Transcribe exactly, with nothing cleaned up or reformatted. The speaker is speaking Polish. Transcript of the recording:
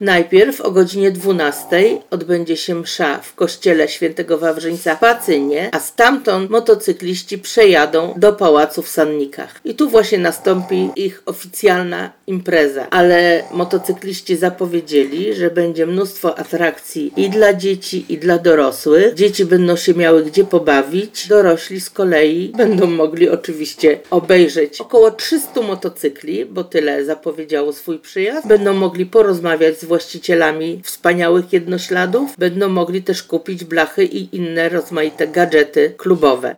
Najpierw o godzinie dwunastej odbędzie się msza w kościele świętego Wawrzyńca w Pacynie, a stamtąd motocykliści przejadą do pałacu w Sannikach. I tu właśnie nastąpi ich oficjalna impreza. Ale motocykliści zapowiedzieli, że będzie mnóstwo atrakcji i dla dzieci, i dla dorosłych. Dzieci będą się miały gdzie pobawić, dorośli z kolei będą mogli oczywiście obejrzeć około trzysta motocykli, bo tyle zapowiedziało swój przyjazd. Będą mogli porozmawiać z właścicielami wspaniałych jednośladów, będą mogli też kupić blachy i inne rozmaite gadżety klubowe.